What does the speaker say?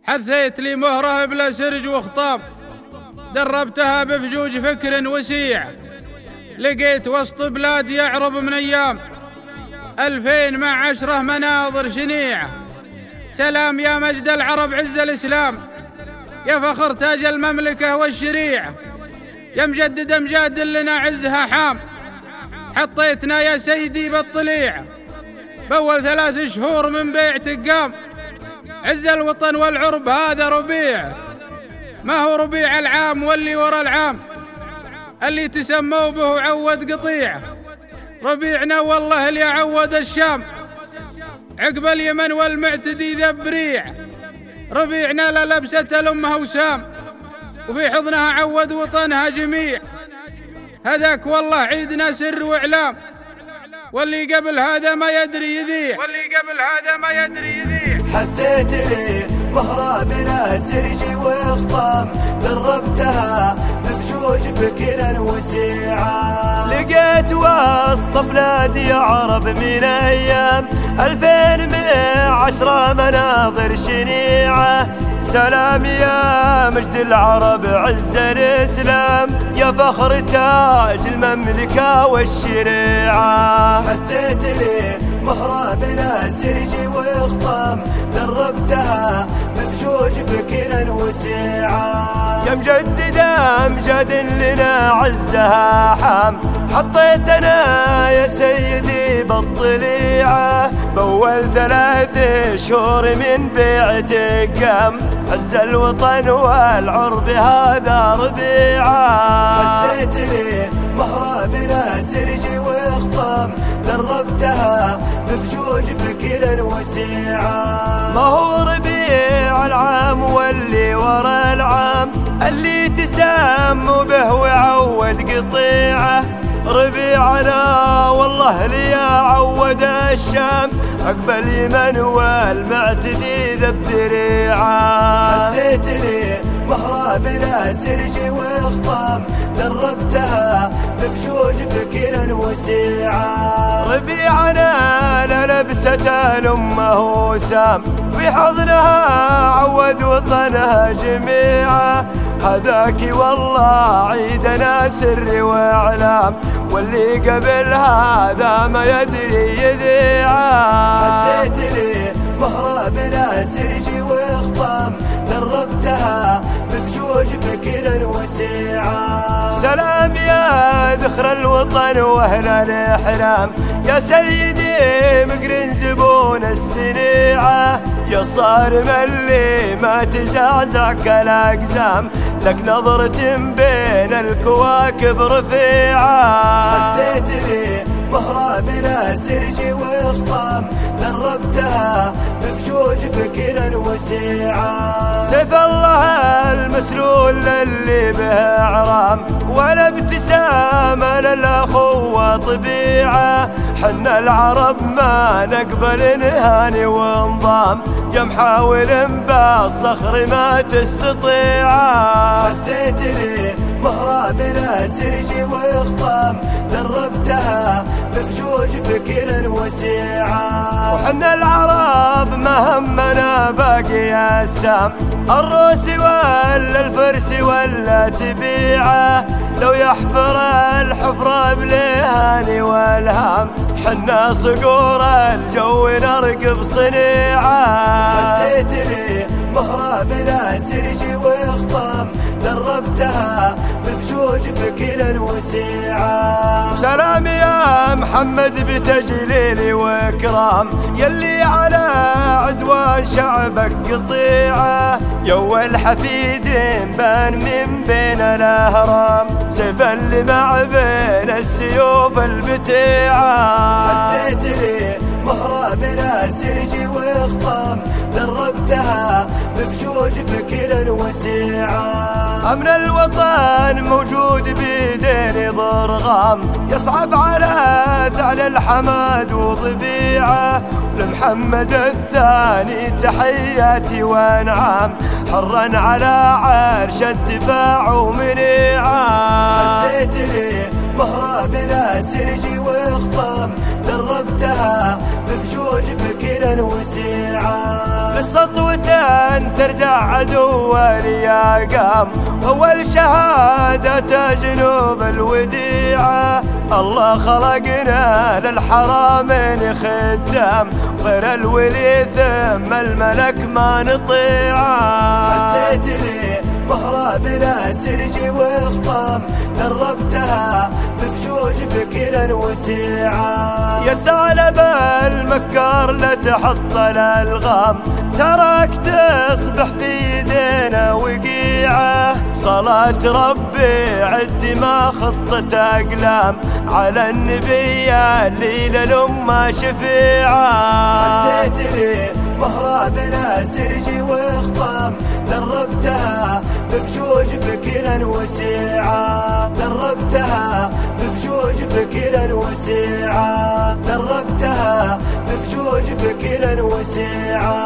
حثيت لي مهره بلا سرج وخطام، دربتها بفجوج فكر وسيع، لقيت وسط بلاد يعرب من أيام 2010 مناظر شنيعة. سلام يا مجد العرب عز الإسلام، يا فخر تاج المملكة والشريعة، يا مجدد أمجاد لنا عزها حام، حطيتنا يا سيدي بالطليعة. بأول 3 شهور من بيع تقام، عز الوطن والعرب هذا ربيع، ما هو ربيع العام واللي ورا العام اللي تسموا به عود قطيعة. ربيعنا والله اللي عود الشام، عقب اليمن والمعتدي ذب ريع. ربيعنا للبسة الأمه وسام، وفي حضنها عود وطنها جميع. هذاك والله عيدنا سر وإعلام، واللي قبل هذا ما يدري يذيع. حثيت لي مهرة بلا سرج وخطام، دربتها بفجوج فكر وسيعة. لقيت وسط بلاد يعرب من أيام 2010 مناظر شنيعة. سلام يا مجد العرب عز الإسلام، يا فخر تاج المملكة والشريعة. حثيت لي مهرة بلا سرج وخطام، دربتها بفجوج فكر وسيعة. يا مجدد أمجاد لنا عزها حام، حطيتنا يا سيدي بالطليعة. بأول 3 شهور من بيع تقام، عز الوطن والعرب هذا ربيعة. حثيت لي مهرة بلا سرج وخطام، دربتها بفجوج فكر وسيعة. ما هو ربيع العام واللي ورا العام اللي تسموا به وعود قطيعة. ربيعنا والله لي عود الشام، عقب اليمن والمعتدي ذب ريعة. حثيت لي مهرة بلا سرج وخطام، دربتها بفجوج فكر وسيعة. ربيعنا للبسة الأمه وسام، في حضنها عود وطنها جميعة. هذاك والله عيدنا سر وإعلام، واللي قبل هذا ما يدري يذيعه. حثيت لي مهرة بلا سرج وخطام، دربتها بفجوج فكر وسيعة. سلام يا ذخر الوطن واهل الاحلام، يا سيدي مقرن زبون السنيعة. يا صارم اللي ما تزعزع كالاقزام، لك نظرة بين الكواكب رفيعة. حثيت لي مهرة بلا سرج وخطام، دربتها بفجوج فكر وسيعة. سيف الله المسلول اللي به اعرام، ولا ابتسامة للأخوة طبيعة. حنا العرب ما نقبل نهاني ونظام، يا محاول بالصخر ما تستطيعه. حثيت لي مهرة بلا سرج وخطام، دربتها بفجوج فكر وسيعة. وحنا العرب ما همنا باقي السام، الروس ولا الفرس ولا تبيعه. لو يحفر الحفرة بلهاني والهام، حنا صقور الجو نرقب صنيعه. حثيت لي مهرة بلا سرج وخطام، دربتها بفجوج فكر وسيعة. سلام يا محمد بتجليل واكرام، يلي على عدوان شعبك قطيعة. يو الحفيدين بان من بين الاهرام، سيفا لمع بين السيوف البتيعة. حثيت لي مهرة بلا سرج وخطام، دربتها بفجوج فكر وسيعة. أمن الوطن موجود بيدين ضرغام، يصعب على ثعل الحماد وضبيعة. لمحمد الثاني تحياتي وانعام، حرا على عرش الدفاع ومنيعة. حثيت لي مهرة بلا سرج وخطام، دربتها بفجوج فكر وسيعة. للسطوة تردع عدو الياقام. أول شهادة جنوب الوديعة الله خلقنا للحرمين خدام، غير الولي ثم الملك ما نطيعه. حطيت لي مهرة بلا سرج وخطام، دربتها بفجوج فكرا وسيعة. يا ثعلب المكار لا تحط الألغام، تراك تصبح في يدينا وقيعة. صلاة ربي عد ما خطت أقلام، على النبي اللي للأمة شفيعة. حطيت لي مهرة بلا سرج وخطام، دربتها بفجوج فكرا وسيعة. دربتها بفجوج فكرا وسيعة. دربتها بفجوج فكرا وسيعة.